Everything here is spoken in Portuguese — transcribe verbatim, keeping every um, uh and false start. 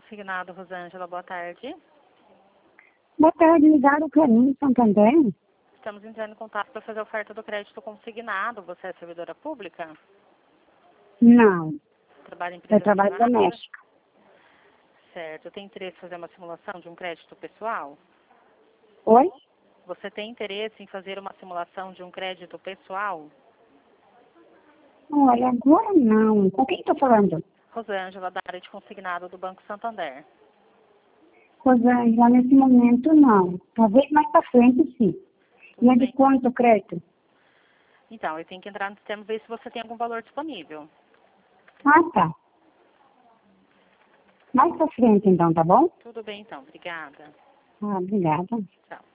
consignado, Rosângela, boa tarde. Boa tarde, ligaram para mim, Santander? Estamos entrando em contato para fazer a oferta do crédito consignado. Você é servidora pública? Não, Trabalha em eu empresa trabalho privada? doméstica. Certo. Tem interesse em fazer uma simulação de um crédito pessoal? Oi? Você tem interesse em fazer uma simulação de um crédito pessoal? Olha, agora não. Com quem estou falando? Rosângela, da área de consignado do Banco Santander. Rosângela, nesse momento não. Talvez mais para frente sim. Tudo E é de bem. quanto o crédito? Então, eu tenho que entrar no sistema e ver se você tem algum valor disponível. Ah, tá. Mais para frente então, tá bom? Tudo bem, então. Obrigada. Ah, obrigada. Tchau.